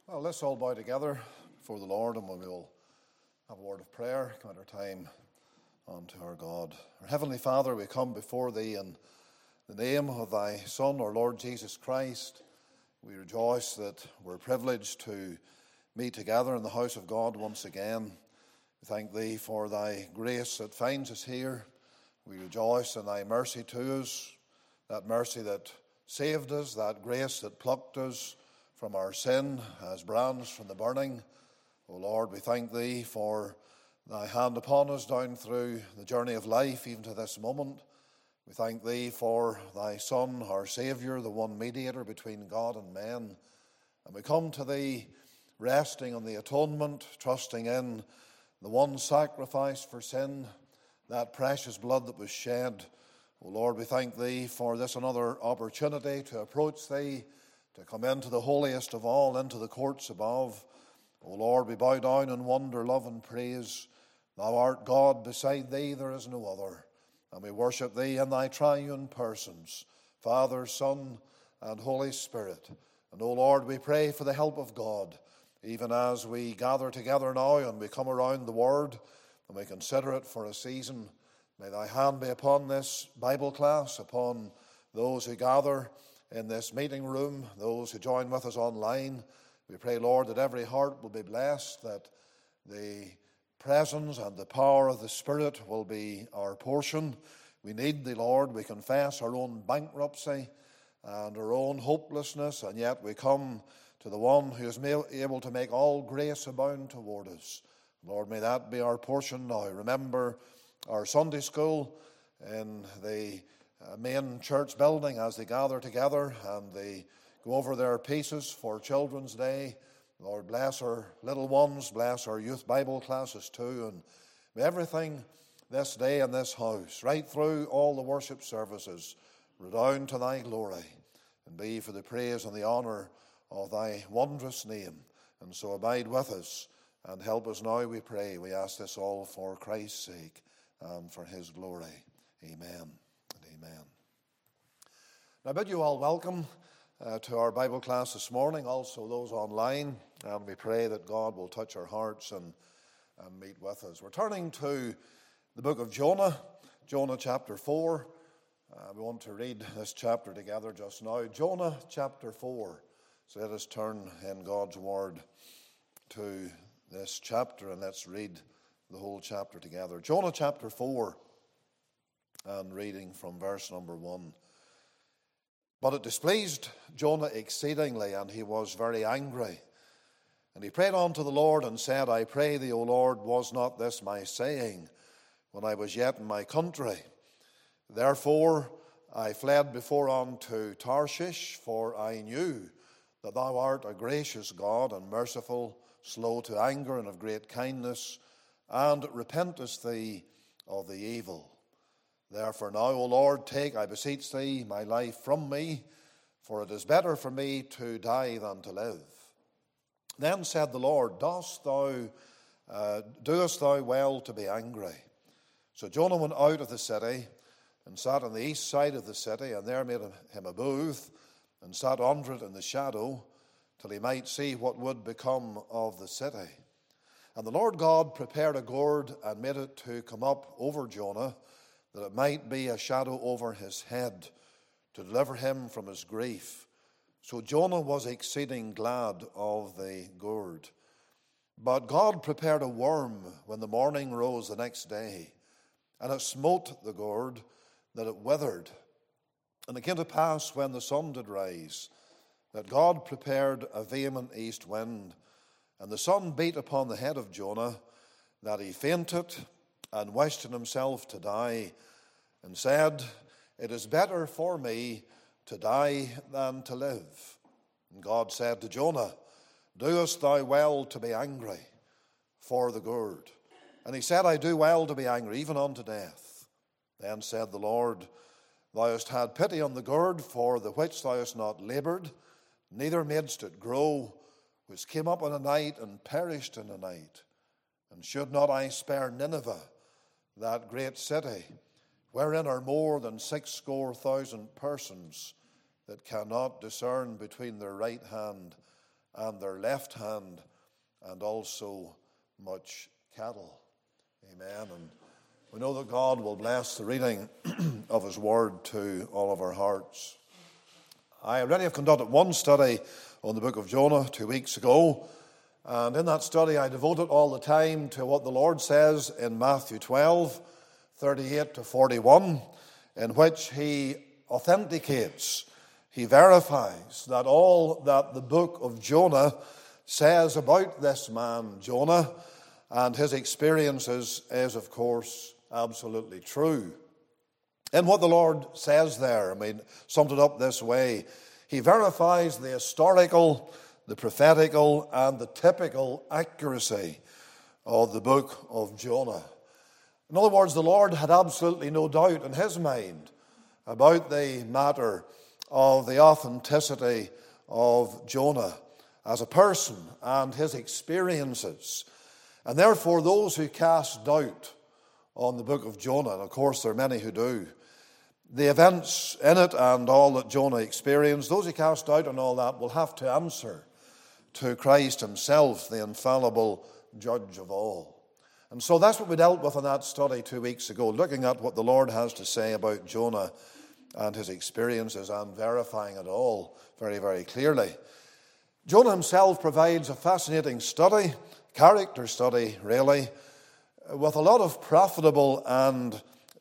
Well, let's all bow together before the Lord and we will have a word of prayer, commit our time unto our God. Our Heavenly Father, we come before Thee in the name of Thy Son, our Lord Jesus Christ. We rejoice that we're privileged to meet together in the house of God once again. We thank Thee for Thy grace that finds us here. We rejoice in Thy mercy to us, that mercy that saved us, that grace that plucked us from our sin as brands from the burning. O Lord, we thank Thee for Thy hand upon us down through the journey of life, even to this moment. We thank Thee for Thy Son, our Saviour, the one mediator between God and men. And we come to Thee resting on the atonement, trusting in the one sacrifice for sin, that precious blood that was shed. O Lord, we thank Thee for this another opportunity to approach Thee, to come into the holiest of all, into the courts above. O Lord, we bow down in wonder, love and praise. Thou art God, beside Thee there is no other. And we worship Thee in Thy triune persons, Father, Son, and Holy Spirit. And O Lord, we pray for the help of God, even as we gather together now and we come around the Word and we consider it for a season. May Thy hand be upon this Bible class, upon those who gather in this meeting room, those who join with us online. We pray, Lord, that every heart will be blessed, that the presence and the power of the Spirit will be our portion. We need Thee, Lord. We confess our own bankruptcy and our own hopelessness, and yet we come to the one who is able to make all grace abound toward us. Lord, may that be our portion now. Remember our Sunday school in the main church building as they gather together and they go over their pieces for Children's Day. Lord, bless our little ones, bless our youth Bible classes too, and may everything this day in this house, right through all the worship services, redound to Thy glory and be for the praise and the honour of Thy wondrous name. And so abide with us and help us now, we pray. We ask this all for Christ's sake and for His glory. Amen. Amen. Now, I bid you all welcome to our Bible class this morning, also those online, and we pray that God will touch our hearts and meet with us. We're turning to the book of Jonah, Jonah chapter 4. We want to read this chapter together just now. Jonah chapter 4. So let us turn in God's word to this chapter and let's read the whole chapter together. Jonah chapter 4. And reading from verse number 1. But it displeased Jonah exceedingly, and he was very angry. And he prayed unto the Lord and said, I pray thee, O Lord, was not this my saying when I was yet in my country? Therefore I fled before unto Tarshish, for I knew that thou art a gracious God and merciful, slow to anger and of great kindness, and repentest thee of the evil. Therefore now, O Lord, take, I beseech Thee, my life from me, for it is better for me to die than to live. Then said the Lord, doest thou well to be angry? So Jonah went out of the city, and sat on the east side of the city, and there made him a booth, and sat under it in the shadow, till he might see what would become of the city. And the Lord God prepared a gourd, and made it to come up over Jonah, that it might be a shadow over his head, to deliver him from his grief. So Jonah was exceeding glad of the gourd. But God prepared a worm when the morning rose the next day, and it smote the gourd, that it withered. And it came to pass, when the sun did rise, that God prepared a vehement east wind, and the sun beat upon the head of Jonah, that he fainted, and wished in himself to die, and said, it is better for me to die than to live. And God said to Jonah, doest thou well to be angry for the gourd? And he said, I do well to be angry, even unto death. Then said the Lord, thou hast had pity on the gourd, for the which thou hast not laboured, neither madest it grow, which came up in a night and perished in a night. And should not I spare Nineveh, that great city, wherein are more than 60,000 persons that cannot discern between their right hand and their left hand, and also much cattle. Amen. And we know that God will bless the reading of his word to all of our hearts. I already have conducted one study on the book of Jonah 2 weeks ago, and in that study I devoted all the time to what the Lord says in Matthew 12, 38 to 41, in which he authenticates, he verifies that all that the book of Jonah says about this man, Jonah, and his experiences is, of course, absolutely true. And what the Lord says there, summed it up this way: he verifies the historical, the prophetical, and the typical accuracy of the book of Jonah. In other words, the Lord had absolutely no doubt in his mind about the matter of the authenticity of Jonah as a person and his experiences. And therefore, those who cast doubt on the book of Jonah, and of course there are many who do, the events in it and all that Jonah experienced, those who cast doubt on all that will have to answer to Christ himself, the infallible judge of all. And so that's what we dealt with in that study 2 weeks ago, looking at what the Lord has to say about Jonah and his experiences and verifying it all very, very clearly. Jonah himself provides a fascinating study, character study really, with a lot of profitable and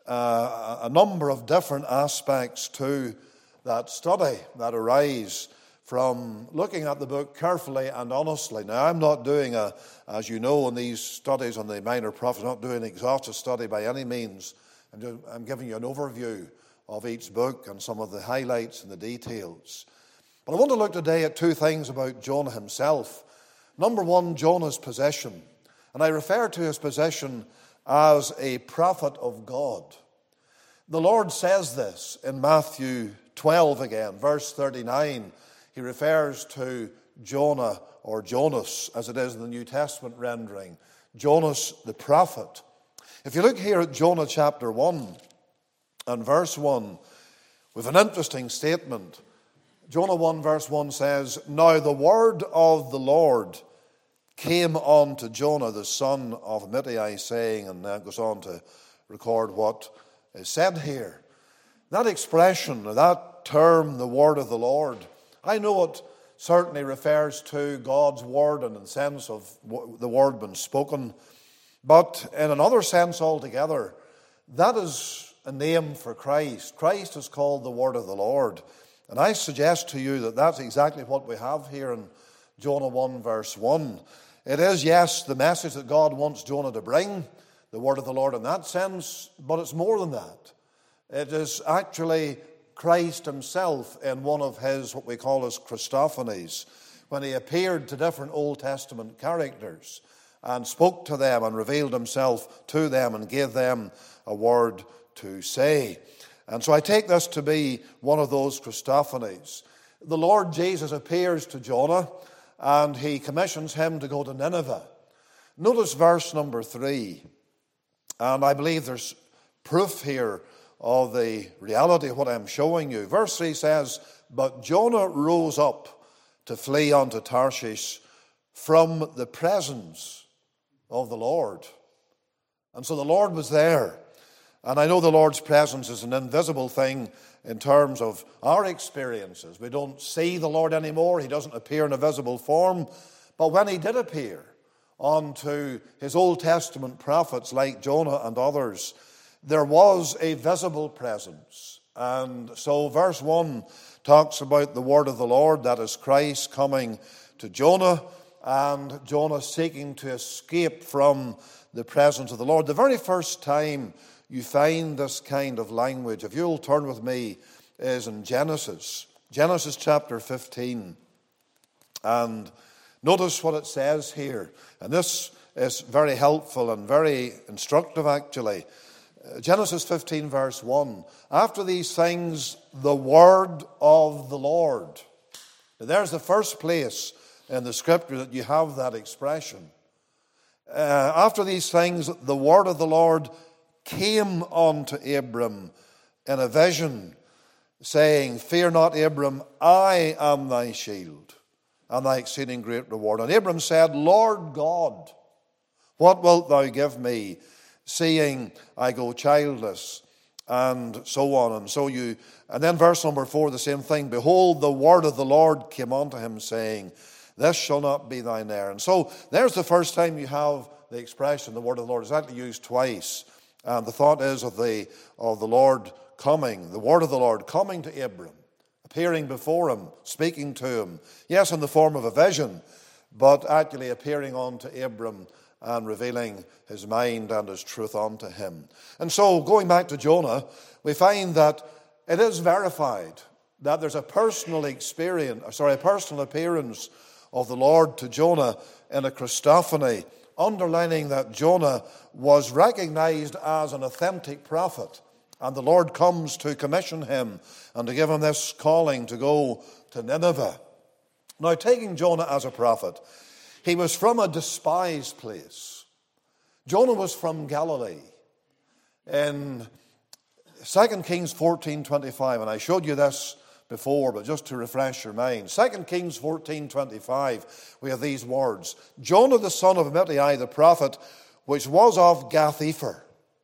a number of different aspects to that study that arise from looking at the book carefully and honestly. Now, I'm not doing as you know, in these studies on the minor prophets, not doing an exhaustive study by any means. I'm giving you an overview of each book and some of the highlights and the details. But I want to look today at two things about Jonah himself. Number one, Jonah's position. And I refer to his position as a prophet of God. The Lord says this in Matthew 12 again, verse 39. He refers to Jonah, or Jonas, as it is in the New Testament rendering. Jonas the prophet. If you look here at Jonah chapter 1 and verse 1, we have an interesting statement. Jonah 1 verse 1 says, "Now the word of the Lord came unto Jonah, the son of Amittai, saying," and then goes on to record what is said here. That expression, or that term, the word of the Lord, I know it certainly refers to God's word in the sense of the word being spoken, but in another sense altogether, that is a name for Christ. Christ is called the word of the Lord. And I suggest to you that that's exactly what we have here in Jonah 1 verse 1. It is, yes, the message that God wants Jonah to bring, the word of the Lord in that sense, but it's more than that. It is actually Christ himself in one of his, what we call his Christophanies, when he appeared to different Old Testament characters and spoke to them and revealed himself to them and gave them a word to say. And so I take this to be one of those Christophanies. The Lord Jesus appears to Jonah and he commissions him to go to Nineveh. Notice verse number 3. And I believe there's proof here of the reality of what I'm showing you. Verse 3 says, "But Jonah rose up to flee unto Tarshish from the presence of the Lord." And so the Lord was there. And I know the Lord's presence is an invisible thing in terms of our experiences. We don't see the Lord anymore. He doesn't appear in a visible form. But when he did appear unto his Old Testament prophets like Jonah and others, there was a visible presence. And so verse 1 talks about the word of the Lord, that is Christ coming to Jonah, and Jonah seeking to escape from the presence of the Lord. The very first time you find this kind of language, if you'll turn with me, is in Genesis chapter 15. And notice what it says here. And this is very helpful and very instructive actually. Genesis 15 verse 1. "After these things, the word of the Lord." Now, there's the first place in the scripture that you have that expression. After these things, the word of the Lord came unto Abram in a vision, saying, "Fear not, Abram, I am thy shield." and thy exceeding great reward. And Abram said, Lord God, what wilt thou give me, seeing I go childless? And so on. And then verse number 4, the same thing. Behold, the word of the Lord came unto him, saying, this shall not be thine heir. And so there's the first time you have the expression, the word of the Lord is actually used twice. And the thought is of the Lord coming, the word of the Lord coming to Abram, appearing before him, speaking to him. Yes, in the form of a vision, but actually appearing unto Abram and revealing his mind and his truth unto him. And so, going back to Jonah, we find that it is verified that there's a personal appearance of the Lord to Jonah in a Christophany, underlining that Jonah was recognized as an authentic prophet, and the Lord comes to commission him and to give him this calling to go to Nineveh. Now, taking Jonah as a prophet, he was from a despised place. Jonah was from Galilee. In 2 Kings 14:25, and I showed you this before, but just to refresh your mind. 2 Kings 14:25, we have these words. Jonah the son of Amittai the prophet, which was of Gath-hepher.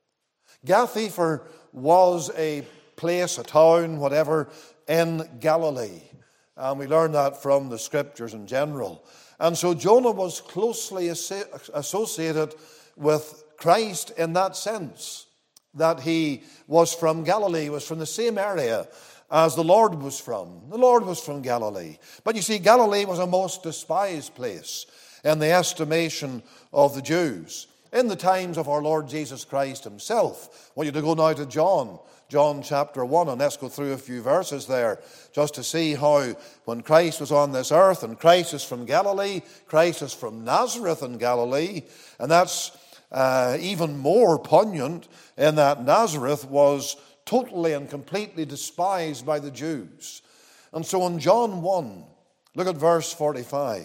Gath-hepher was a place, a town, whatever, in Galilee. And we learn that from the scriptures in general. And so Jonah was closely associated with Christ in that sense, that he was from Galilee, was from the same area as the Lord was from. The Lord was from Galilee. But you see, Galilee was a most despised place in the estimation of the Jews. In the times of our Lord Jesus Christ himself. I want you to go now to John chapter 1, and let's go through a few verses there just to see how when Christ was on this earth, and Christ is from Galilee, Christ is from Nazareth in Galilee, and that's even more poignant in that Nazareth was totally and completely despised by the Jews. And so in John 1, look at verse 45.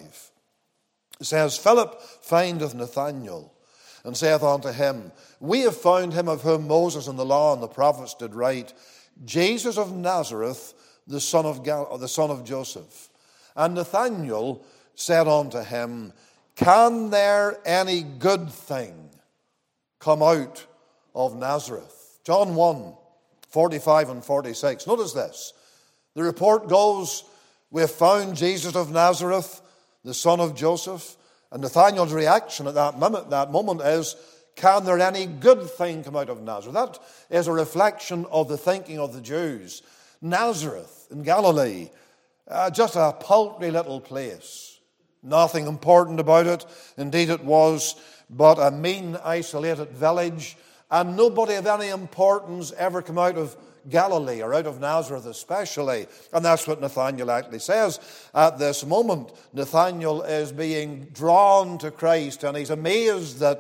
It says, Philip findeth Nathanael, and saith unto him, we have found him of whom Moses and the law and the prophets did write, Jesus of Nazareth, the son of Joseph. And Nathanael said unto him, can there any good thing come out of Nazareth? John 1, 45 and 46. Notice this. The report goes, we have found Jesus of Nazareth, the son of Joseph. And Nathanael's reaction at that moment is, can there any good thing come out of Nazareth? That is a reflection of the thinking of the Jews. Nazareth in Galilee, just a paltry little place. Nothing important about it. Indeed, it was but a mean, isolated village, and nobody of any importance ever come out of Galilee, or out of Nazareth especially. And that's what Nathanael actually says at this moment. Nathanael is being drawn to Christ, and he's amazed that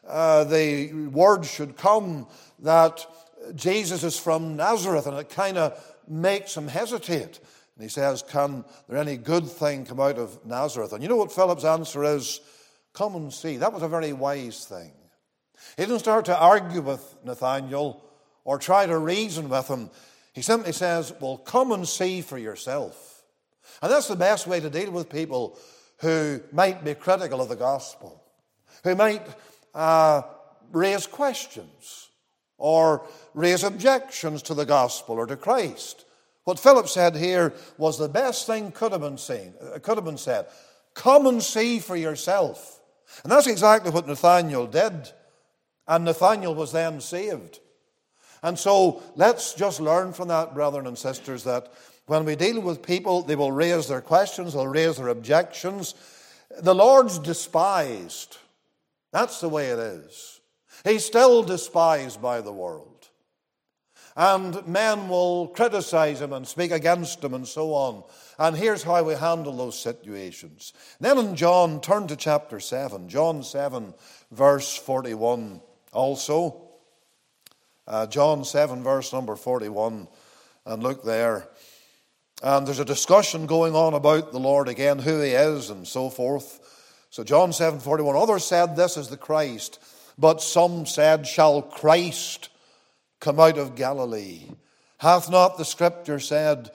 the word should come that Jesus is from Nazareth, and it kind of makes him hesitate. And he says, can there any good thing come out of Nazareth? And you know what Philip's answer is? Come and see. That was a very wise thing. He didn't start to argue with Nathanael or try to reason with him. He simply says, well, come and see for yourself. And that's the best way to deal with people who might be critical of the gospel, who might raise questions or raise objections to the gospel or to Christ. What Philip said here was the best thing could have been said. Come and see for yourself. And that's exactly what Nathanael did. And Nathanael was then saved. And so let's just learn from that, brethren and sisters, that when we deal with people, they will raise their questions, they'll raise their objections. The Lord's despised. That's the way it is. He's still despised by the world. And men will criticize him and speak against him and so on. And here's how we handle those situations. Then in John, turn to chapter 7. John 7, verse 41 also. John 7, verse number 41. And look there. And there's a discussion going on about the Lord again, who he is and so forth. So John 7:41, others said, this is the Christ. But some said, shall Christ come out of Galilee? Hath not the scripture said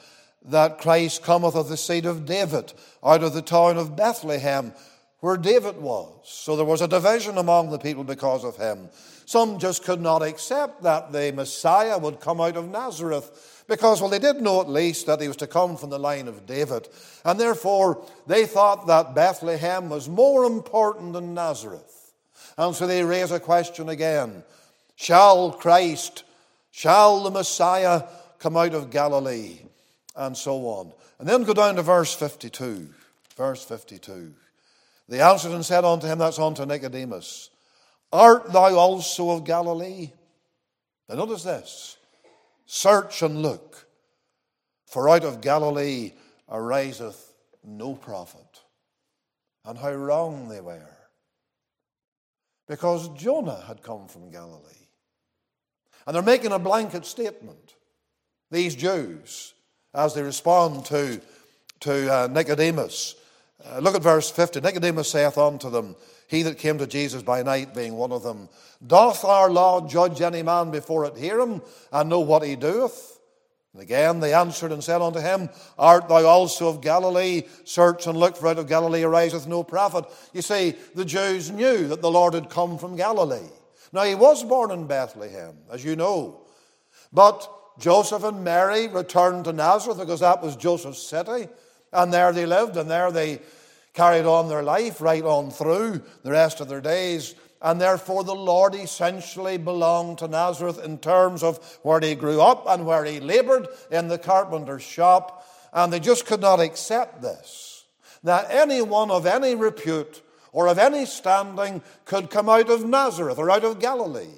that Christ cometh of the seed of David, out of the town of Bethlehem, where David was. So there was a division among the people because of him. Some just could not accept that the Messiah would come out of Nazareth because, well, they did know at least that he was to come from the line of David. And therefore, they thought that Bethlehem was more important than Nazareth. And so they raise a question again. Shall the Messiah come out of Galilee? And so on. And then go down to verse 52. Verse 52. They answered and said unto him, that's unto Nicodemus, art thou also of Galilee? Now notice this. Search and look, for out of Galilee ariseth no prophet. And how wrong they were. Because Jonah had come from Galilee. And they're making a blanket statement, these Jews, as they respond to Nicodemus. Look at verse 50. Nicodemus saith unto them, he that came to Jesus by night being one of them, doth our law judge any man before it hear him, and know what he doeth? And again they answered and said unto him, art thou also of Galilee? Search and look, for out of Galilee ariseth no prophet. You see, the Jews knew that the Lord had come from Galilee. Now he was born in Bethlehem, as you know. But Joseph and Mary returned to Nazareth because that was Joseph's city. And there they lived, and there they carried on their life right on through the rest of their days. And therefore the Lord essentially belonged to Nazareth in terms of where he grew up and where he labored in the carpenter's shop. And they just could not accept this, that anyone of any repute or of any standing could come out of Nazareth or out of Galilee.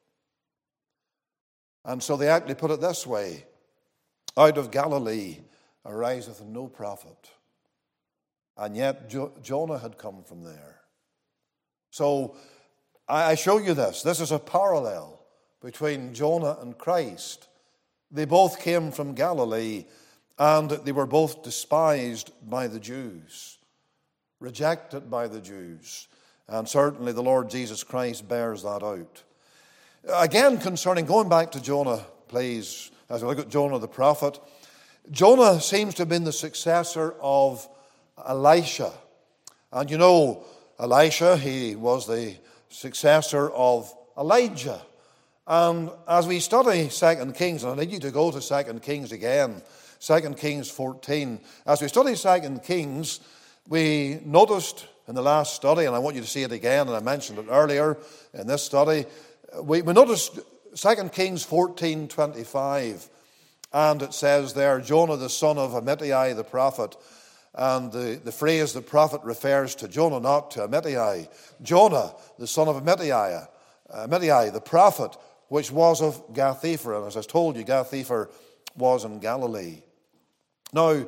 And so they actually put it this way, out of Galilee ariseth no prophet. And yet Jonah had come from there. So I show you this. This is a parallel between Jonah and Christ. They both came from Galilee, and they were both despised by the Jews, rejected by the Jews. And certainly the Lord Jesus Christ bears that out. Again, going back to Jonah, please, as we look at Jonah the prophet, Jonah seems to have been the successor of Elisha. And you know, Elisha, he was the successor of Elijah. And as we study 2 Kings, and I need you to go to 2 Kings again, 2 Kings 14. As we study 2 Kings, we noticed in the last study, and I want you to see it again, and I mentioned it earlier in this study, we noticed 2 Kings 14:25, and it says there, Jonah the son of Amittai the prophet, and the phrase the prophet refers to Jonah, not to Amittai. Jonah the son of Amittai the prophet, which was of Gath-hepher, and as I told you, Gath-hepher was in Galilee. Now,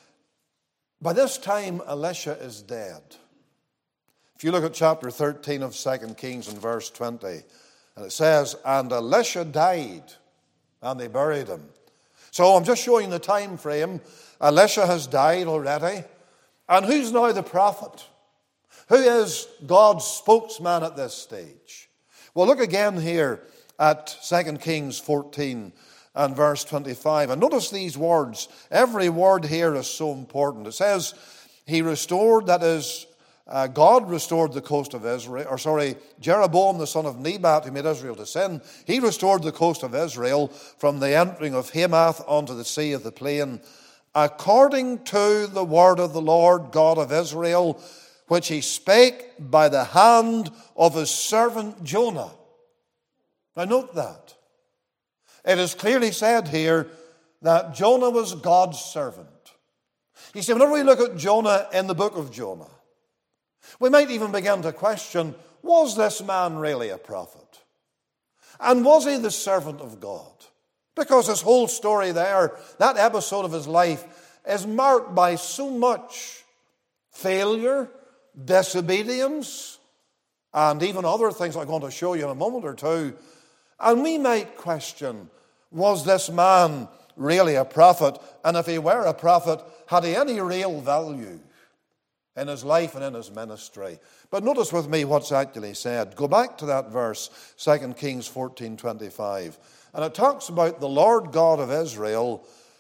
by this time, Elisha is dead. If you look at chapter 13 of 2 Kings and verse 20, and it says, and Elisha died, and they buried him. So I'm just showing the time frame. Elisha has died already. And who's now the prophet? Who is God's spokesman at this stage? Well, look again here at 2 Kings 14 and verse 25. And notice these words. Every word here is so important. It says, he restored, that is, God restored the coast of Israel, Jeroboam the son of Nebat, who made Israel to sin. He restored the coast of Israel from the entering of Hamath unto the sea of the plain, according to the word of the Lord God of Israel, which he spake by the hand of his servant Jonah. Now note that. It is clearly said here that Jonah was God's servant. You see, whenever we look at Jonah in the book of Jonah, we might even begin to question, was this man really a prophet? And was he the servant of God? Because his whole story there, that episode of his life, is marked by so much failure, disobedience, and even other things I'm going to show you in a moment or two. And we might question, was this man really a prophet? And if he were a prophet, had he any real value in his life and in his ministry? But notice with me what's actually said. Go back to that verse, 2 Kings 14:25. And it talks about the Lord God of Israel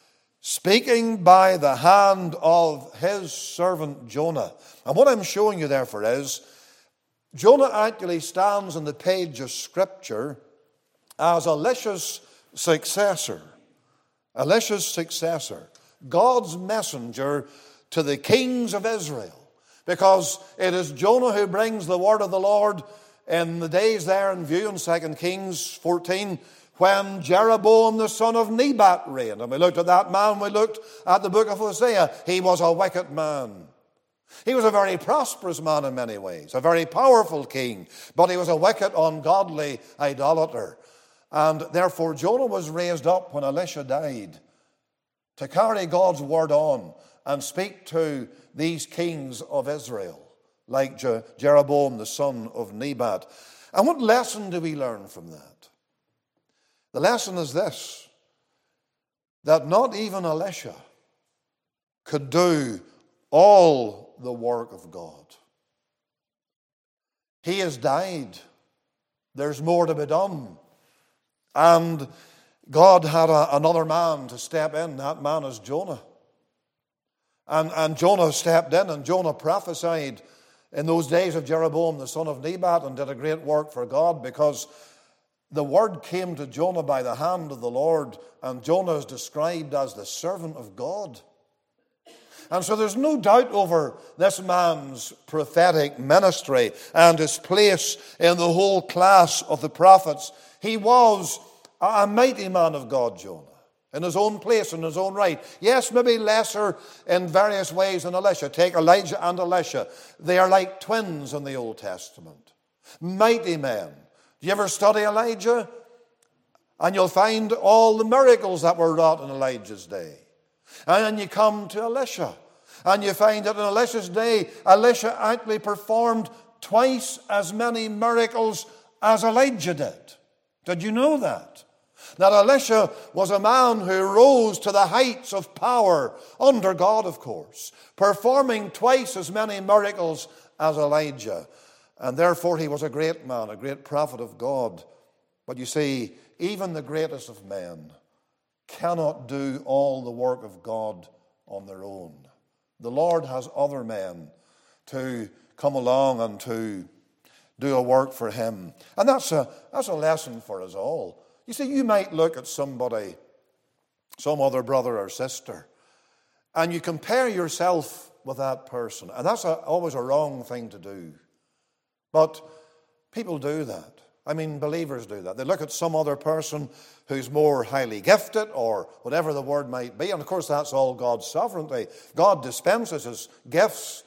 speaking by the hand of his servant Jonah. And what I'm showing you therefore is, Jonah actually stands on the page of Scripture as Elisha's successor. Elisha's successor. God's messenger to the kings of Israel. Because it is Jonah who brings the word of the Lord in the days there in view in 2 Kings 14, when Jeroboam the son of Nebat reigned. And we looked at that man, we looked at the book of Hosea. He was a wicked man. He was a very prosperous man in many ways, a very powerful king, but he was a wicked, ungodly idolater. And therefore Jonah was raised up when Elisha died to carry God's word on and speak to these kings of Israel, like Jeroboam the son of Nebat. And what lesson do we learn from that? The lesson is this, that not even Elisha could do all the work of God. He has died. There's more to be done. And God had another man to step in. That man is Jonah. And Jonah stepped in, and Jonah prophesied in those days of Jeroboam the son of Nebat and did a great work for God, because the word came to Jonah by the hand of the Lord, and Jonah is described as the servant of God. And so there's no doubt over this man's prophetic ministry and his place in the whole class of the prophets. He was a mighty man of God, Jonah, in his own place, in his own right. Yes, maybe lesser in various ways than Elisha. Take Elijah and Elisha. They are like twins in the Old Testament. Mighty men. Do you ever study Elijah? And you'll find all the miracles that were wrought in Elijah's day. And then you come to Elisha, and you find that in Elisha's day, Elisha actually performed twice as many miracles as Elijah did. Did you know that? That Elisha was a man who rose to the heights of power under God, of course, performing twice as many miracles as Elijah. And therefore he was a great man, a great prophet of God. But you see, even the greatest of men cannot do all the work of God on their own. The Lord has other men to come along and to do a work for him. And that's a lesson for us all. You see, you might look at somebody, some other brother or sister, and you compare yourself with that person. And that's always a wrong thing to do. But people do that. I mean, believers do that. They look at some other person who's more highly gifted or whatever the word might be. And of course, that's all God's sovereignty. God dispenses his gifts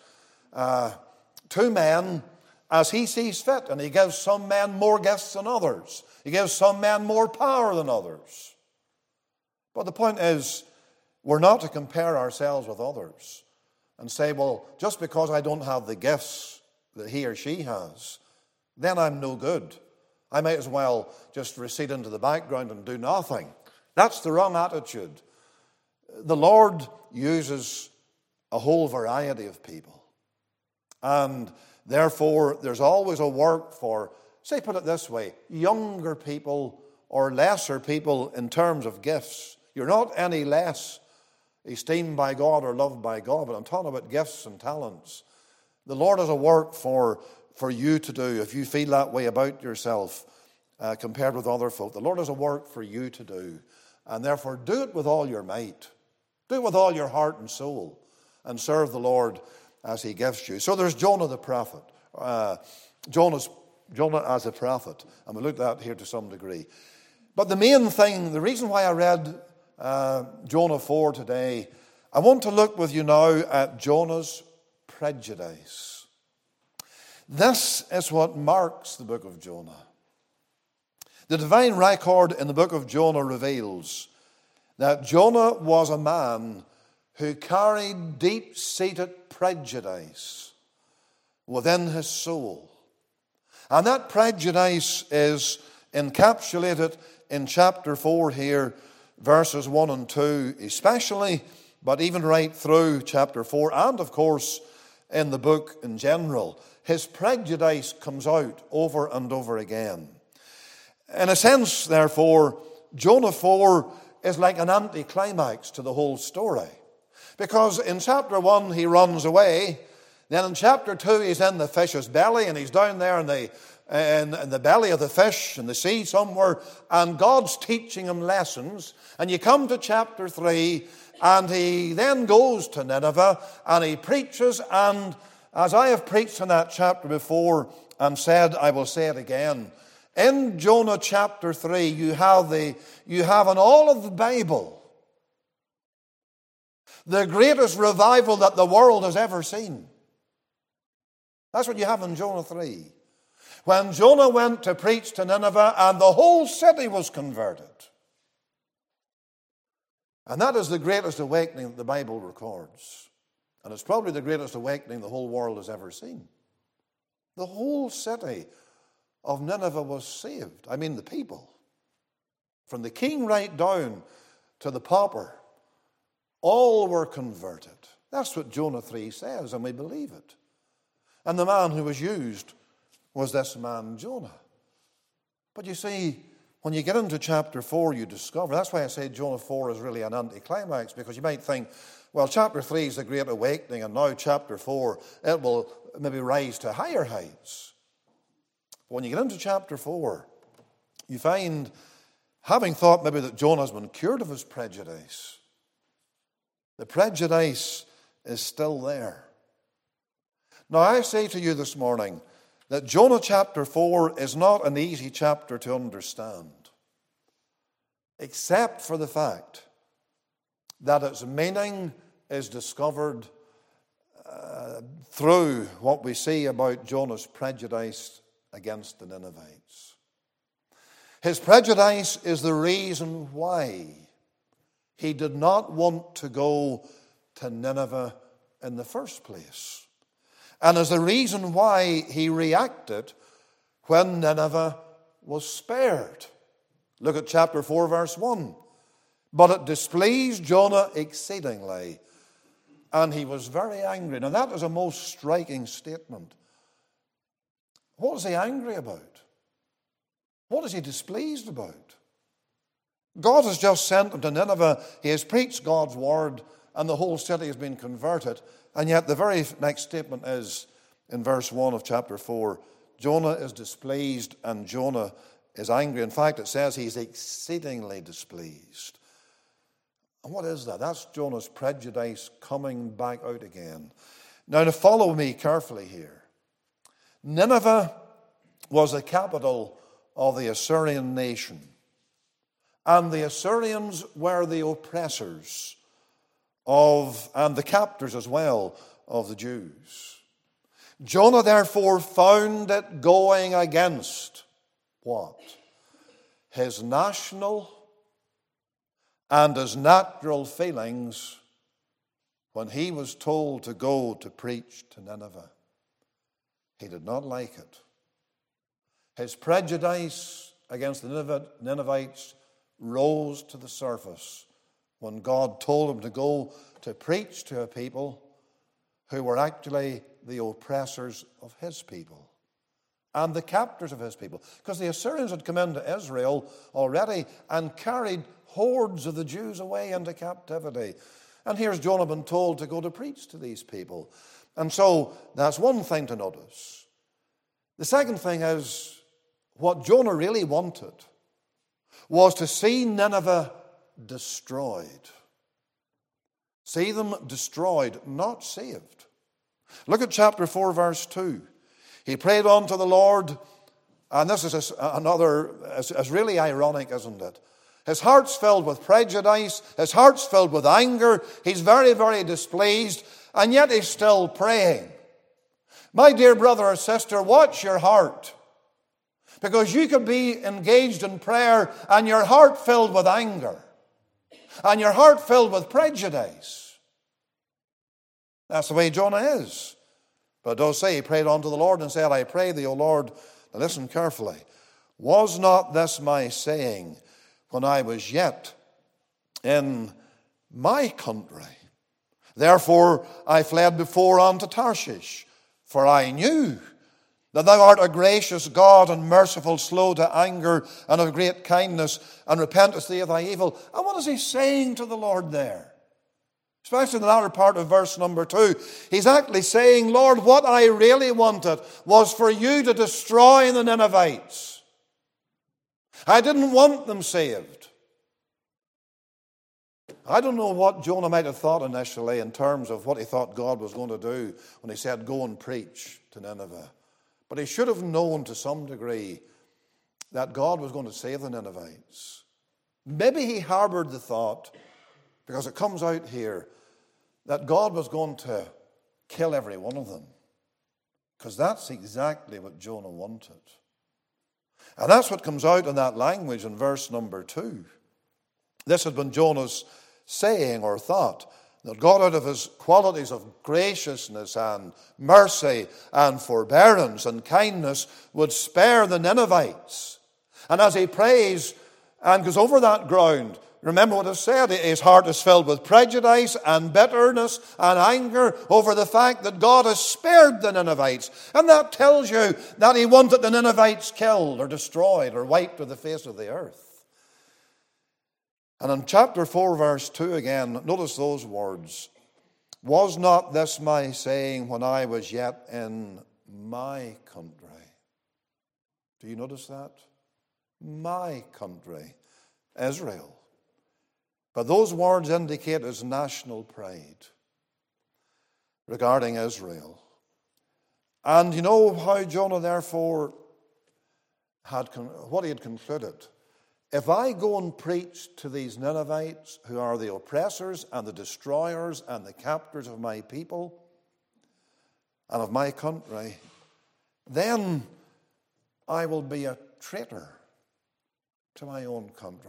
to men as he sees fit. And he gives some men more gifts than others. He gives some men more power than others. But the point is, we're not to compare ourselves with others and say, well, just because I don't have the gifts that he or she has, then I'm no good. I might as well just recede into the background and do nothing. That's the wrong attitude. The Lord uses a whole variety of people. And therefore, there's always a work for, say, put it this way, younger people or lesser people in terms of gifts. You're not any less esteemed by God or loved by God, but I'm talking about gifts and talents. The Lord has a work for you to do if you feel that way about yourself compared with other folk. The Lord has a work for you to do, and therefore do it with all your might. Do it with all your heart and soul, and serve the Lord as he gives you. So there's Jonah the prophet, Jonah as a prophet, and we looked at that here to some degree. But the main thing, the reason why I read Jonah 4 today, I want to look with you now at Jonah's prejudice. This is what marks the book of Jonah. The divine record in the book of Jonah reveals that Jonah was a man who carried deep-seated prejudice within his soul. And that prejudice is encapsulated in chapter 4 here, verses 1 and 2 especially, but even right through chapter 4, and of course in the book in general. His prejudice comes out over and over again. In a sense, therefore, Jonah 4 is like an anticlimax to the whole story. Because in chapter 1 he runs away. Then in chapter 2 he's in the fish's belly, and he's down there in the belly of the fish in the sea somewhere, and God's teaching him lessons. And you come to chapter 3, and he then goes to Nineveh and he preaches. And as I have preached in that chapter before and said, I will say it again. In Jonah chapter 3, you have in all of the Bible the greatest revival that the world has ever seen. That's what you have in Jonah 3. When Jonah went to preach to Nineveh and the whole city was converted. And that is the greatest awakening that the Bible records. And it's probably the greatest awakening the whole world has ever seen. The whole city of Nineveh was saved. I mean, the people. From the king right down to the pauper, all were converted. That's what Jonah 3 says, and we believe it. And the man who was used was this man, Jonah. But you see, when you get into chapter 4, you discover, that's why I say Jonah 4 is really an anticlimax, because you might think, well, chapter 3 is the great awakening, and now chapter 4, it will maybe rise to higher heights. When you get into chapter 4, you find, having thought maybe that Jonah's been cured of his prejudice, the prejudice is still there. Now, I say to you this morning that Jonah chapter 4 is not an easy chapter to understand, except for the fact that its meaning is discovered through what we see about Jonah's prejudice against the Ninevites. His prejudice is the reason why he did not want to go to Nineveh in the first place, and is the reason why he reacted when Nineveh was spared. Look at chapter 4, verse 1. But it displeased Jonah exceedingly, and he was very angry. Now that is a most striking statement. What is he angry about? What is he displeased about? God has just sent him to Nineveh. He has preached God's word, and the whole city has been converted. And yet the very next statement is, in verse 1 of chapter 4, Jonah is displeased and Jonah is angry. In fact, it says he's exceedingly displeased. And what is that? That's Jonah's prejudice coming back out again. Now, to follow me carefully here. Nineveh was the capital of the Assyrian nation. And the Assyrians were the oppressors and the captors as well of the Jews. Jonah therefore found it going against what? His national and his natural feelings when he was told to go to preach to Nineveh. He did not like it. His prejudice against the Ninevites rose to the surface when God told him to go to preach to a people who were actually the oppressors of his people and the captors of his people. Because the Assyrians had come into Israel already and carried hordes of the Jews away into captivity. And here's Jonah been told to go to preach to these people. And so that's one thing to notice. The second thing is, what Jonah really wanted was to see Nineveh destroyed. See them destroyed, not saved. Look at chapter 4, verse 2. He prayed unto the Lord, and this is it's really ironic, isn't it? His heart's filled with prejudice, his heart's filled with anger, he's very, very displeased, and yet he's still praying. My dear brother or sister, watch your heart. Because you could be engaged in prayer and your heart filled with anger and your heart filled with prejudice. That's the way Jonah is. But it does say he prayed unto the Lord and said, I pray thee, O Lord, now listen carefully, was not this my saying when I was yet in my country? Therefore I fled before unto Tarshish, for I knew that thou art a gracious God and merciful, slow to anger, and of great kindness, and repentest thee of thy evil. And what is he saying to the Lord there? Especially in the latter part of verse number 2. He's actually saying, Lord, what I really wanted was for you to destroy the Ninevites. I didn't want them saved. I don't know what Jonah might have thought initially in terms of what he thought God was going to do when he said, go and preach to Nineveh. But he should have known to some degree that God was going to save the Ninevites. Maybe he harbored the thought, because it comes out here, that God was going to kill every one of them. Because that's exactly what Jonah wanted. And that's what comes out in that language in verse number 2. This had been Jonah's saying or thought, that God, out of his qualities of graciousness and mercy and forbearance and kindness, would spare the Ninevites. And as he prays and goes over that ground, remember what I said, his heart is filled with prejudice and bitterness and anger over the fact that God has spared the Ninevites. And that tells you that he wanted the Ninevites killed or destroyed or wiped off the face of the earth. And in chapter 4, verse 2 again, notice those words. Was not this my saying when I was yet in my country? Do you notice that? My country, Israel. But those words indicate his national pride regarding Israel. And you know how Jonah therefore what he had concluded. If I go and preach to these Ninevites, who are the oppressors and the destroyers and the captors of my people and of my country, then I will be a traitor to my own country.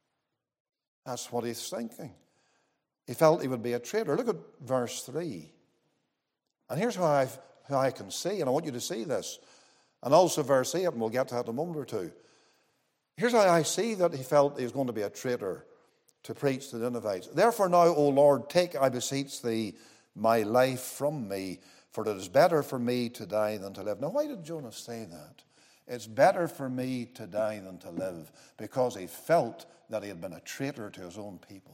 That's what he's thinking. He felt he would be a traitor. Look at verse 3. And here's how I can see, and I want you to see this. And also verse 8, and we'll get to that in a moment or two. Here's how I see that he felt he was going to be a traitor to preach to the Ninevites. Therefore now, O Lord, take, I beseech thee, my life from me, for it is better for me to die than to live. Now, why did Jonah say that? It's better for me to die than to live, because he felt that he had been a traitor to his own people.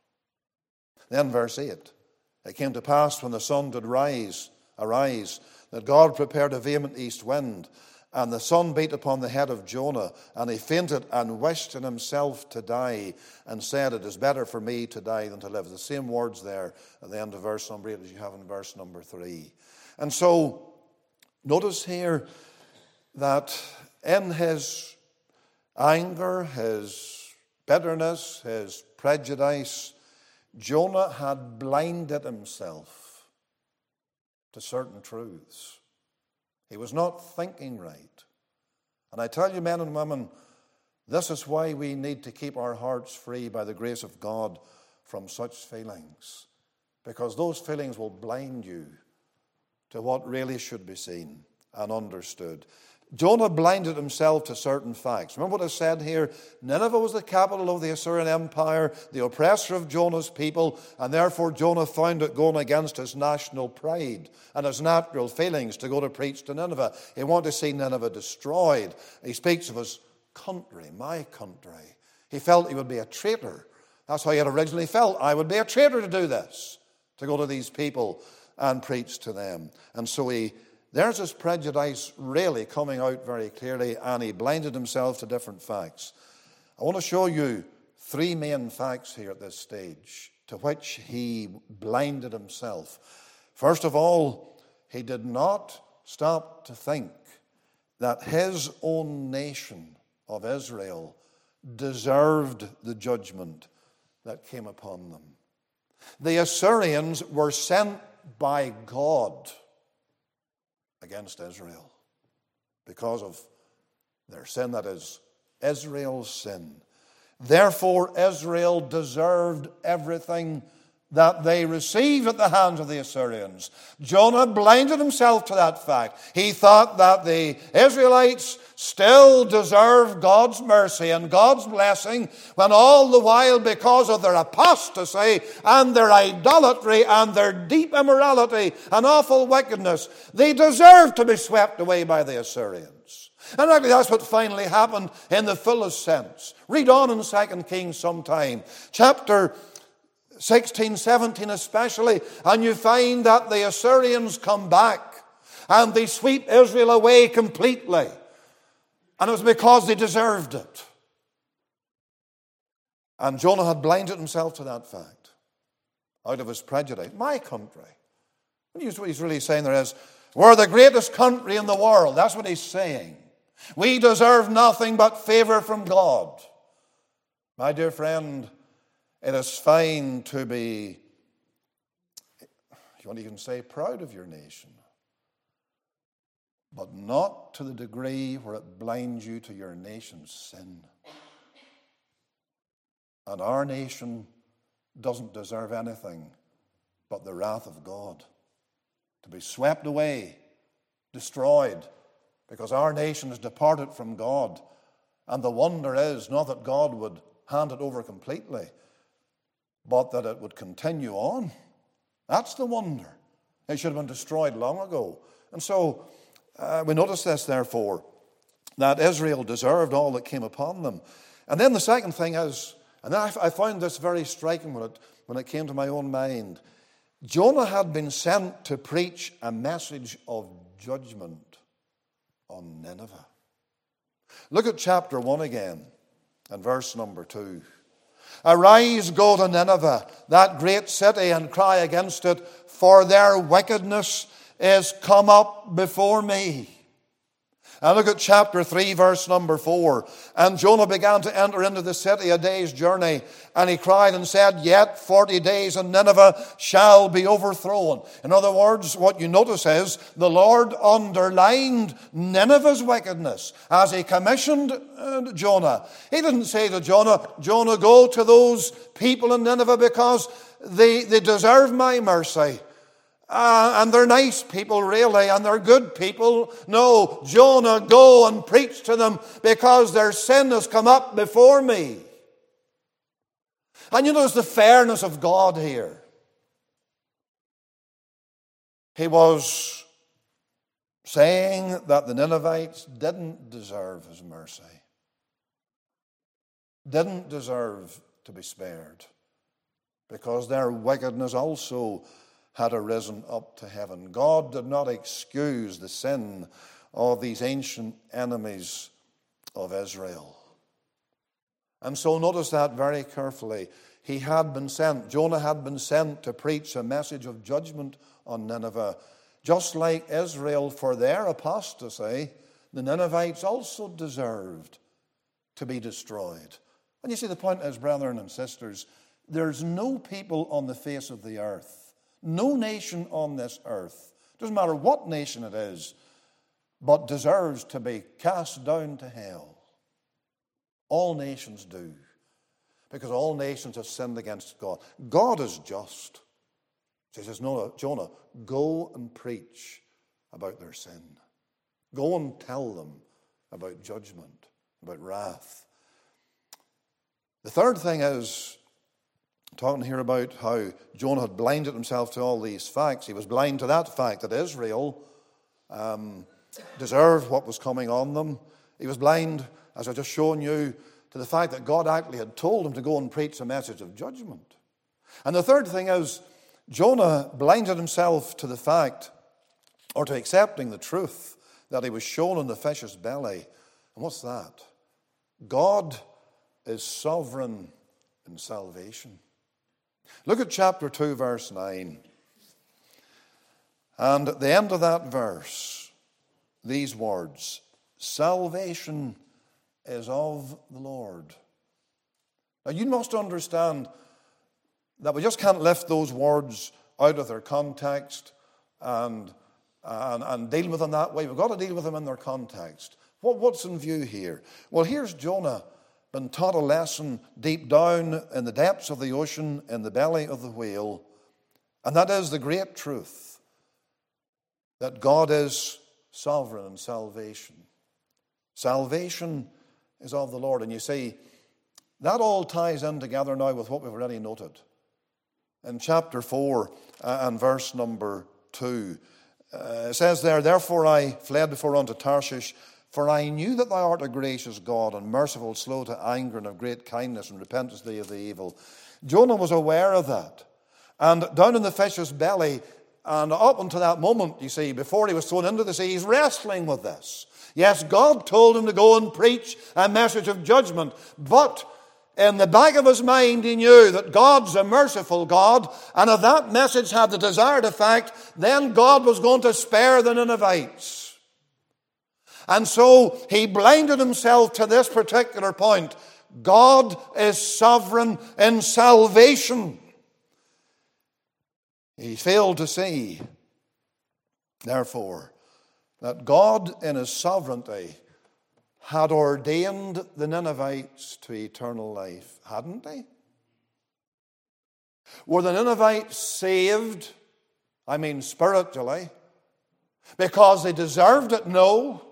Then verse 8, it came to pass when the sun did arise, that God prepared a vehement east wind, and the sun beat upon the head of Jonah, and he fainted and wished in himself to die, and said, it is better for me to die than to live. The same words there at the end of verse number 8 as you have in verse number 3. And so, notice here that in his anger, his bitterness, his prejudice, Jonah had blinded himself to certain truths. He was not thinking right. And I tell you, men and women, this is why we need to keep our hearts free by the grace of God from such feelings. Because those feelings will blind you to what really should be seen and understood. Jonah blinded himself to certain facts. Remember what I said here? Nineveh was the capital of the Assyrian Empire, the oppressor of Jonah's people, and therefore Jonah found it going against his national pride and his natural feelings to go to preach to Nineveh. He wanted to see Nineveh destroyed. He speaks of his country, my country. He felt he would be a traitor. That's how he had originally felt. I would be a traitor to do this, to go to these people and preach to them. And so there's his prejudice really coming out very clearly, and he blinded himself to different facts. I want to show you three main facts here at this stage to which he blinded himself. First of all, he did not stop to think that his own nation of Israel deserved the judgment that came upon them. The Assyrians were sent by God against Israel because of their sin, that is, Israel's sin. Therefore, Israel deserved everything that they received at the hands of the Assyrians. Jonah blinded himself to that fact. He thought that the Israelites still deserved God's mercy and God's blessing, when all the while, because of their apostasy and their idolatry and their deep immorality and awful wickedness, they deserved to be swept away by the Assyrians. And actually that's what finally happened in the fullest sense. Read on in 2 Kings sometime, chapter 16, 17 especially, and you find that the Assyrians come back and they sweep Israel away completely. And it was because they deserved it. And Jonah had blinded himself to that fact out of his prejudice. My country. What he's really saying there is, we're the greatest country in the world. That's what he's saying. We deserve nothing but favor from God. My dear friend, it is fine to be, you want to even say, proud of your nation, but not to the degree where it blinds you to your nation's sin. And our nation doesn't deserve anything but the wrath of God, to be swept away, destroyed, because our nation has departed from God. And the wonder is not that God would hand it over completely, but that it would continue on. That's the wonder. It should have been destroyed long ago. And so we notice this, therefore, that Israel deserved all that came upon them. And then the second thing is, and I found this very striking when it came to my own mind, Jonah had been sent to preach a message of judgment on Nineveh. Look at chapter 1 again, and verse number 2. Arise, go to Nineveh, that great city, and cry against it, for their wickedness is come up before me. And look at chapter 3, verse number 4. And Jonah began to enter into the city a day's journey, and he cried and said, yet 40 days and Nineveh shall be overthrown. In other words, what you notice is the Lord underlined Nineveh's wickedness as he commissioned Jonah. He didn't say to Jonah, Jonah, go to those people in Nineveh because they deserve my mercy. And they're nice people, really, and they're good people. No, Jonah, go and preach to them because their sin has come up before me. And you notice the fairness of God here. He was saying that the Ninevites didn't deserve his mercy, didn't deserve to be spared, because their wickedness also had arisen up to heaven. God did not excuse the sin of these ancient enemies of Israel. And so notice that very carefully. He had been sent, Jonah had been sent to preach a message of judgment on Nineveh. Just like Israel, for their apostasy, the Ninevites also deserved to be destroyed. And you see, the point is, brethren and sisters, there's no people on the face of the earth, no nation on this earth, doesn't matter what nation it is, but deserves to be cast down to hell. All nations do, because all nations have sinned against God. God is just. He says, no, Jonah, go and preach about their sin. Go and tell them about judgment, about wrath. The third thing is, talking here about how Jonah had blinded himself to all these facts. He was blind to that fact that Israel deserved what was coming on them. He was blind, as I've just shown you, to the fact that God actually had told him to go and preach a message of judgment. And the third thing is, Jonah blinded himself to the fact, or to accepting the truth, that he was shown in the fish's belly. And what's that? God is sovereign in salvation. Look at chapter 2, verse 9. And at the end of that verse, these words, salvation is of the Lord. Now you must understand that we just can't lift those words out of their context and deal with them that way. We've got to deal with them in their context. What's in view here? Well, here's Jonah been taught a lesson deep down in the depths of the ocean, in the belly of the whale, and that is the great truth that God is sovereign in salvation. Salvation is of the Lord. And you see, that all ties in together now with what we've already noted. In chapter 4 and verse number 2, it says there, "Therefore I fled before unto Tarshish, for I knew that thou art a gracious God, and merciful, slow to anger, and of great kindness, and repentest thee of the evil." Jonah was aware of that. And down in the fish's belly, and up until that moment, you see, before he was thrown into the sea, he's wrestling with this. Yes, God told him to go and preach a message of judgment, but in the back of his mind, he knew that God's a merciful God, and if that message had the desired effect, then God was going to spare the Ninevites. And so he blinded himself to this particular point. God is sovereign in salvation. He failed to see, therefore, that God in his sovereignty had ordained the Ninevites to eternal life, hadn't he? Were the Ninevites saved, I mean spiritually, because they deserved it? No.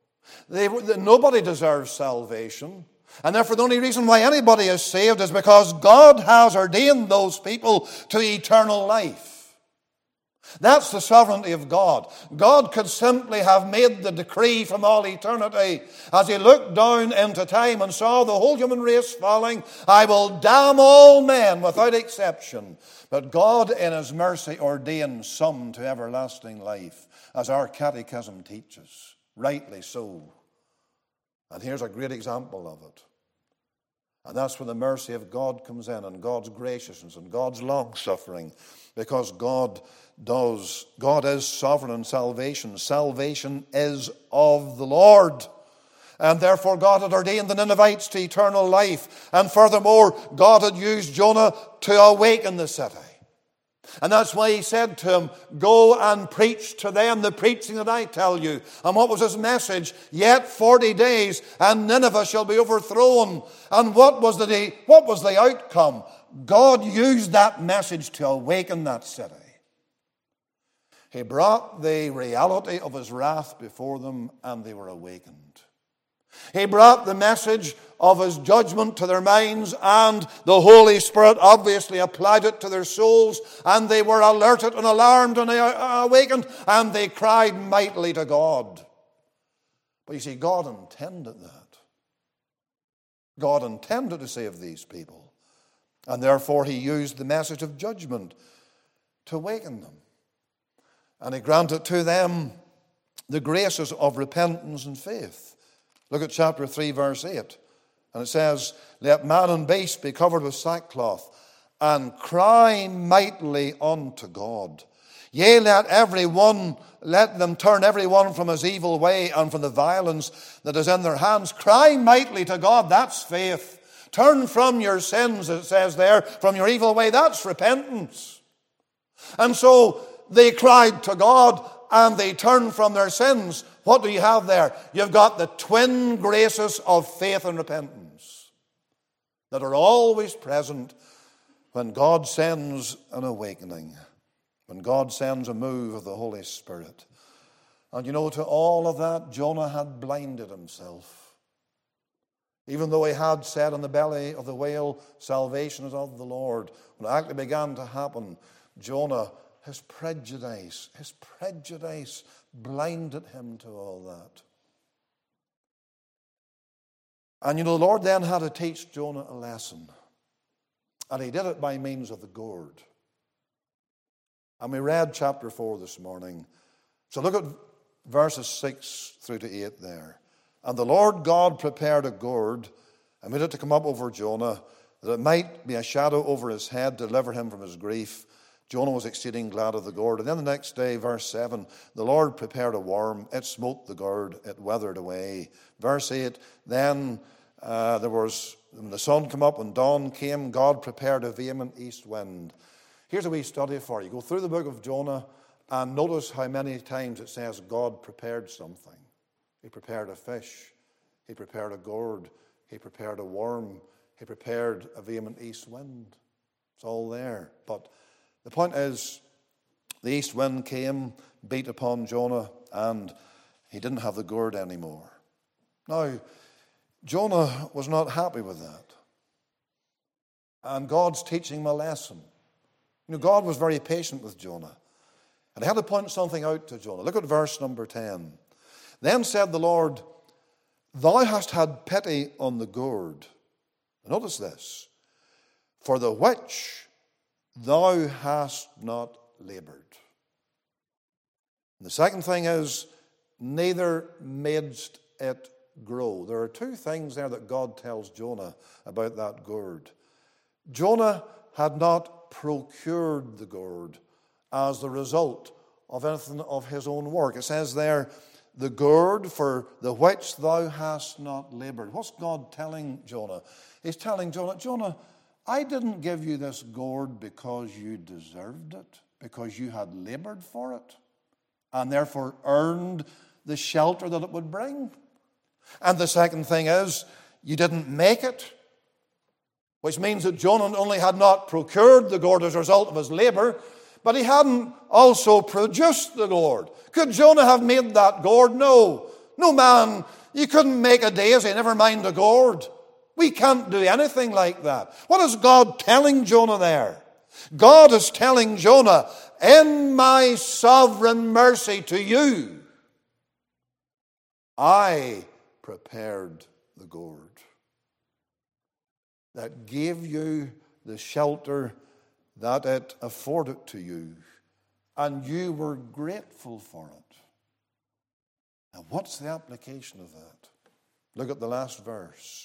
Nobody deserves salvation. And therefore the only reason why anybody is saved is because God has ordained those people to eternal life. That's the sovereignty of God. God could simply have made the decree from all eternity as he looked down into time and saw the whole human race falling, "I will damn all men without exception." But God in his mercy ordained some to everlasting life, as our catechism teaches, rightly so. And here's a great example of it. And that's where the mercy of God comes in, and God's graciousness and God's long-suffering, because God is sovereign in salvation. Salvation is of the Lord. And therefore God had ordained the Ninevites to eternal life. And furthermore, God had used Jonah to awaken the city. And that's why he said to him, "Go and preach to them the preaching that I tell you." And what was his message? "Yet 40 days, and Nineveh shall be overthrown." And what was the outcome? God used that message to awaken that city. He brought the reality of his wrath before them, and they were awakened. He brought the message of his judgment to their minds, and the Holy Spirit obviously applied it to their souls, and they were alerted and alarmed and awakened, and they cried mightily to God. But you see, God intended that. God intended to save these people, and therefore he used the message of judgment to awaken them. And he granted to them the graces of repentance and faith. Look at chapter 3, verse 8. And it says, "Let man and beast be covered with sackcloth, and cry mightily unto God. Yea, let them turn every one from his evil way and from the violence that is in their hands." Cry mightily to God, that's faith. Turn from your sins, it says there, from your evil way, that's repentance. And so they cried to God, and they turned from their sins. What do you have there? You've got the twin graces of faith and repentance that are always present when God sends an awakening, when God sends a move of the Holy Spirit. And you know, to all of that, Jonah had blinded himself. Even though he had said in the belly of the whale, "Salvation is of the Lord," when it actually began to happen, Jonah, his prejudice blinded him to all that. And you know, the Lord then had to teach Jonah a lesson. And he did it by means of the gourd. And we read chapter 4 this morning. So look at verses 6 through to 8 there. "And the Lord God prepared a gourd and made it to come up over Jonah, that it might be a shadow over his head, to deliver him from his grief. Jonah was exceeding glad of the gourd. And then the next day, verse 7, "The Lord prepared a worm. It smote the gourd. It withered away." Verse 8, "Then when the sun came up and dawn came, God prepared a vehement east wind." Here's a wee study for you. Go through the book of Jonah and notice how many times it says God prepared something. He prepared a fish. He prepared a gourd. He prepared a worm. He prepared a vehement east wind. It's all there. But the point is, the east wind came, beat upon Jonah, and he didn't have the gourd anymore. Now, Jonah was not happy with that. And God's teaching him a lesson. God was very patient with Jonah. And he had to point something out to Jonah. Look at verse number 10. Then said the Lord, Thou hast had pity on the gourd. Notice this. For the which thou hast not labored. And the second thing is, neither madest it grow. There are two things there that God tells Jonah about that gourd. Jonah had not procured the gourd as the result of anything of his own work. It says there, the gourd for the which thou hast not labored. What's God telling Jonah? He's telling Jonah, I didn't give you this gourd because you deserved it, because you had labored for it, and therefore earned the shelter that it would bring. And the second thing is, you didn't make it, which means that Jonah only had not procured the gourd as a result of his labor, but he hadn't also produced the gourd. Could Jonah have made that gourd? No. No, man, you couldn't make a daisy, never mind a gourd. We can't do anything like that. What is God telling Jonah there? God is telling Jonah, in my sovereign mercy to you, I prepared the gourd that gave you the shelter that it afforded to you, and you were grateful for it. Now, what's the application of that? Look at the last verse.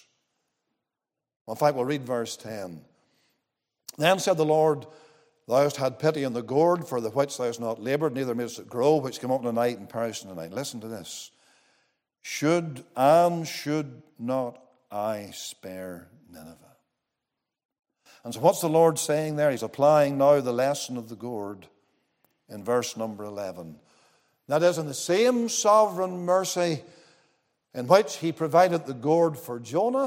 In fact, we'll read verse 10. Then said the Lord, Thou hast had pity on the gourd for the which thou hast not labored, neither madest it grow, which came up in the night and perished in the night. Listen to this. Should not I spare Nineveh? And so what's the Lord saying there? He's applying now the lesson of the gourd in verse number 11. That is, in the same sovereign mercy in which he provided the gourd for Jonah,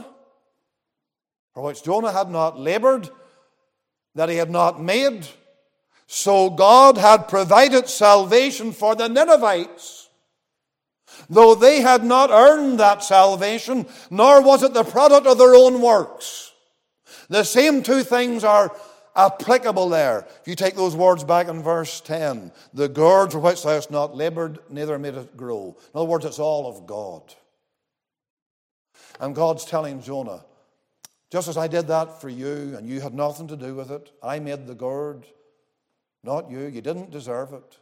for which Jonah had not labored, that he had not made, so God had provided salvation for the Ninevites. Though they had not earned that salvation, nor was it the product of their own works. The same two things are applicable there. If you take those words back in verse 10, the gourd for which thou hast not labored, neither made it grow. In other words, it's all of God. And God's telling Jonah, just as I did that for you, and you had nothing to do with it, I made the gourd, not you. You didn't deserve it.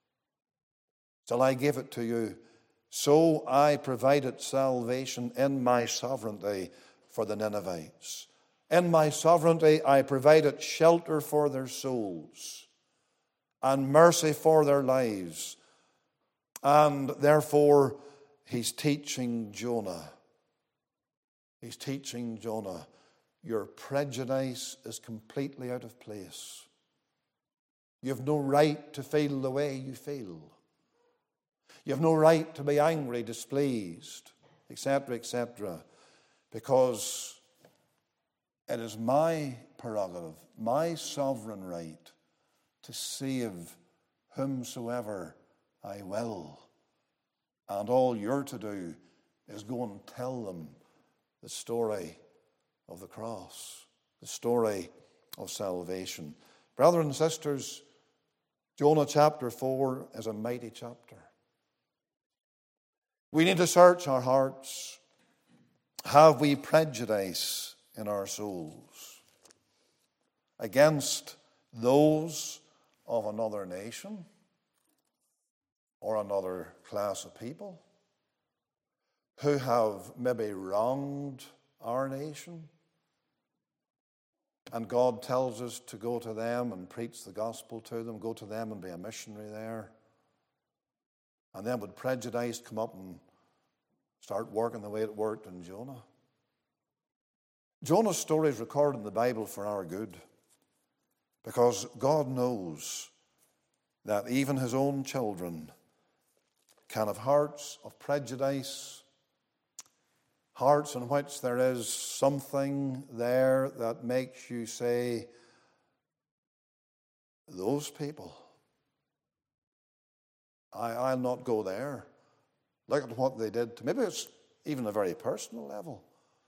Till I gave it to you. So I provided salvation in my sovereignty for the Ninevites. In my sovereignty, I provided shelter for their souls and mercy for their lives. And therefore, he's teaching Jonah. He's teaching Jonah, your prejudice is completely out of place. You have no right to feel the way you feel. You have no right to be angry, displeased, etc., because it is my prerogative, my sovereign right to save whomsoever I will. And all you're to do is go and tell them the story of the cross, the story of salvation. Brothers and sisters, Jonah chapter 4 is a mighty chapter. We need to search our hearts. Have we prejudice in our souls against those of another nation or another class of people who have maybe wronged our nation? And God tells us to go to them and preach the gospel to them, go to them and be a missionary there. And then would prejudice come up and start working the way it worked in Jonah? Jonah's story is recorded in the Bible for our good, because God knows that even his own children can have hearts of prejudice, hearts in which there is something there that makes you say, those people, I'll not go there. Look at what they did to me. Maybe it's even a very personal level.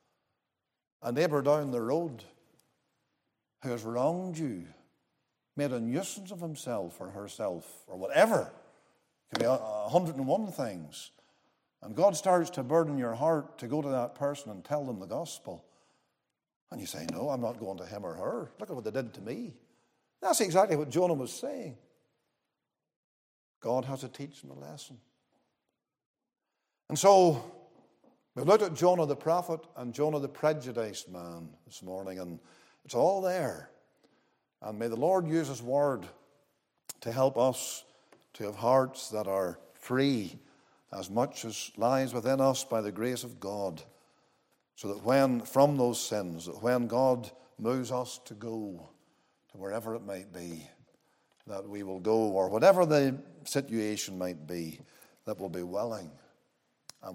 A neighbour down the road who has wronged you, made a nuisance of himself or herself or whatever. It could be 101 things. And God starts to burden your heart to go to that person and tell them the gospel. And you say, no, I'm not going to him or her. Look at what they did to me. That's exactly what Jonah was saying. God has to teach them a lesson. And so, we've looked at Jonah the prophet and Jonah the prejudiced man this morning, and it's all there. And may the Lord use His word to help us to have hearts that are free as much as lies within us by the grace of God, so that when, from those sins, that when God moves us to go to wherever it might be, that we will go, or whatever the situation might be, that we'll be willing, and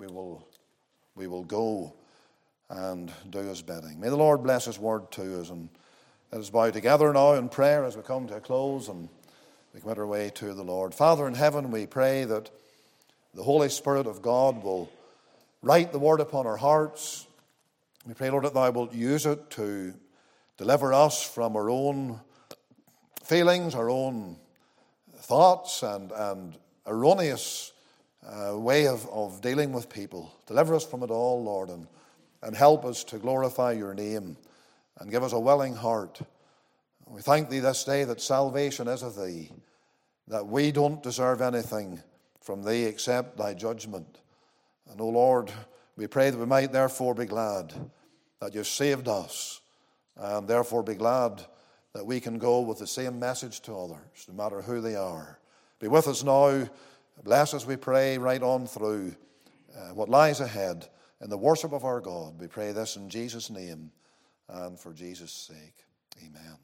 we will go and do His bidding. May the Lord bless His word to us, and let us bow together now in prayer as we come to a close and we commit our way to the Lord. Father in heaven, we pray that the Holy Spirit of God will write the word upon our hearts. We pray, Lord, that Thou wilt use it to deliver us from our own feelings, our own thoughts, and erroneous way of dealing with people. Deliver us from it all, Lord, and help us to glorify Your name and give us a willing heart. We thank Thee this day that salvation is of Thee, that we don't deserve anything from Thee except Thy judgment. And, O Lord, we pray that we might therefore be glad that You've saved us, and therefore be glad that we can go with the same message to others, no matter who they are. Be with us now. Bless us, we pray, right on through what lies ahead in the worship of our God. We pray this in Jesus' name and for Jesus' sake. Amen.